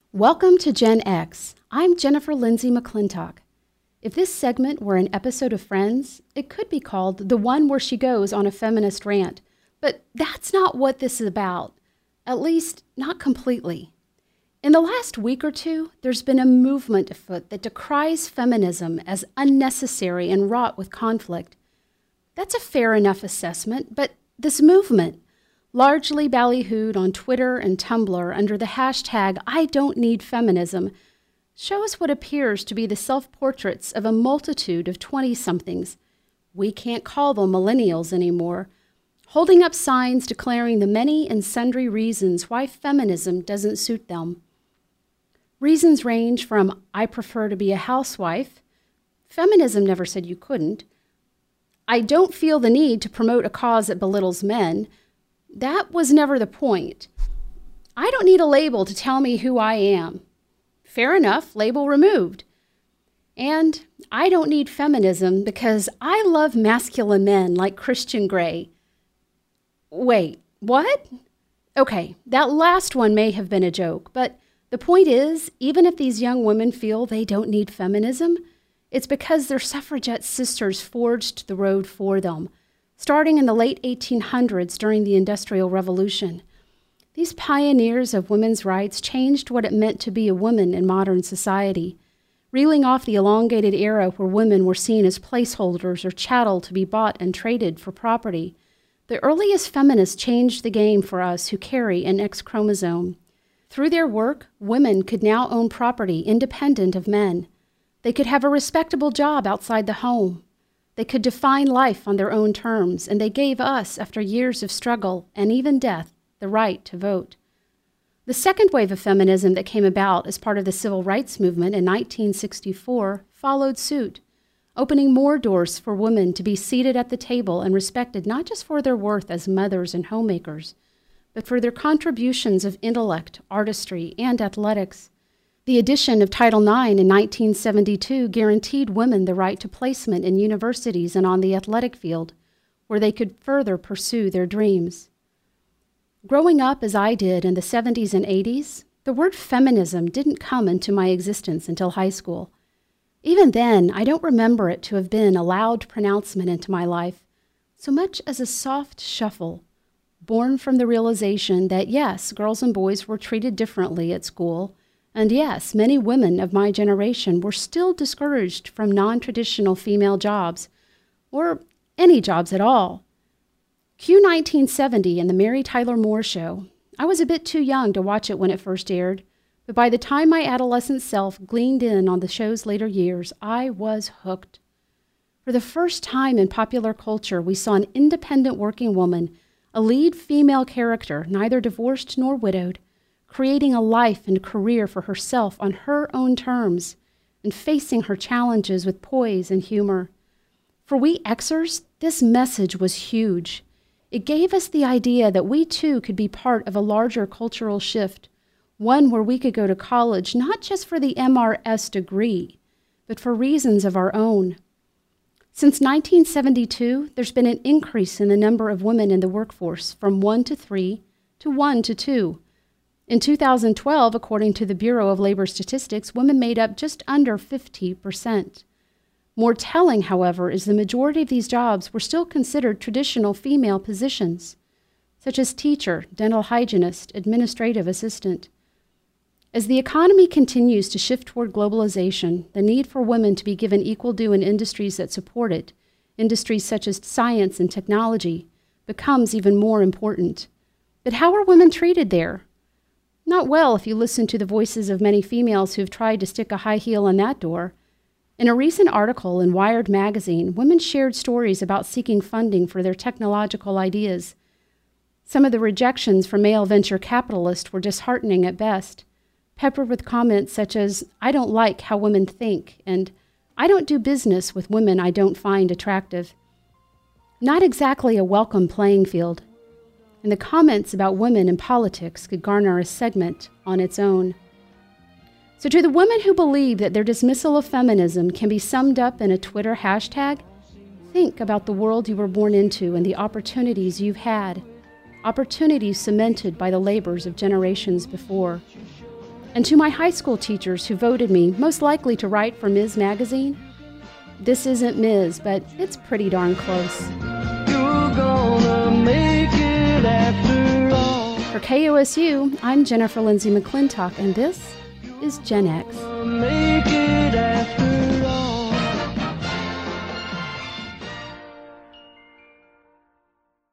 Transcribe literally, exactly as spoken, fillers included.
Welcome to Gen X. I'm Jennifer Lindsay McClintock. If this segment were an episode of Friends, it could be called the one where she goes on a feminist rant. But that's not what this is about, at least not completely. In the last week or two, there's been a movement afoot that decries feminism as unnecessary and wrought with conflict. That's a fair enough assessment, but this movement, largely ballyhooed on Twitter and Tumblr under the hashtag I don't need feminism, shows what appears to be the self-portraits of a multitude of twenty-somethings, we can't call them millennials anymore, holding up signs declaring the many and sundry reasons why feminism doesn't suit them. Reasons range from, I prefer to be a housewife, feminism never said you couldn't, I don't feel the need to promote a cause that belittles men, that was never the point. I don't need a label to tell me who I am. Fair enough, label removed. And I don't need feminism because I love masculine men like Christian Grey. Wait, what? Okay, that last one may have been a joke, but the point is, even if these young women feel they don't need feminism, it's because their suffragette sisters forged the road for them, starting in the late eighteen hundreds during the Industrial Revolution. These pioneers of women's rights changed what it meant to be a woman in modern society, reeling off the elongated era where women were seen as placeholders or chattel to be bought and traded for property. The earliest feminists changed the game for us who carry an X chromosome. Through their work, women could now own property independent of men. They could have a respectable job outside the home. They could define life on their own terms, and they gave us, after years of struggle and even death, the right to vote. The second wave of feminism that came about as part of the civil rights movement in nineteen sixty-four followed suit, opening more doors for women to be seated at the table and respected not just for their worth as mothers and homemakers, but for their contributions of intellect, artistry, and athletics. The addition of Title nine in nineteen seventy-two guaranteed women the right to placement in universities and on the athletic field, where they could further pursue their dreams. Growing up as I did in the seventies and eighties, the word feminism didn't come into my existence until high school. Even then, I don't remember it to have been a loud pronouncement into my life, so much as a soft shuffle, born from the realization that yes, girls and boys were treated differently at school, and yes, many women of my generation were still discouraged from non-traditional female jobs, or any jobs at all. Cue nineteen seventy and the Mary Tyler Moore Show. I was a bit too young to watch it when it first aired, but by the time my adolescent self gleaned in on the show's later years, I was hooked. For the first time in popular culture, we saw an independent working woman, a lead female character, neither divorced nor widowed, creating a life and career for herself on her own terms, and facing her challenges with poise and humor. For we Xers, this message was huge. It gave us the idea that we too could be part of a larger cultural shift, one where we could go to college not just for the M R S degree, but for reasons of our own. Since nineteen seventy-two, there's been an increase in the number of women in the workforce from one to three to one to two. In two thousand twelve, according to the Bureau of Labor Statistics, women made up just under fifty percent. More telling, however, is the majority of these jobs were still considered traditional female positions, such as teacher, dental hygienist, administrative assistant. As the economy continues to shift toward globalization, the need for women to be given equal due in industries that support it, industries such as science and technology, becomes even more important. But how are women treated there? Not well if you listen to the voices of many females who've tried to stick a high heel in that door. In a recent article in Wired magazine, women shared stories about seeking funding for their technological ideas. Some of the rejections from male venture capitalists were disheartening at best, peppered with comments such as, I don't like how women think, and I don't do business with women I don't find attractive. Not exactly a welcome playing field. And the comments about women in politics could garner a segment on its own. So to the women who believe that their dismissal of feminism can be summed up in a Twitter hashtag, think about the world you were born into and the opportunities you've had, opportunities cemented by the labors of generations before. And to my high school teachers who voted me most likely to write for Miz Magazine, this isn't Miz, but it's pretty darn close. You're gonna make it after all. For K O S U, I'm Jennifer Lindsay McClintock, and this is Gen X. Make it after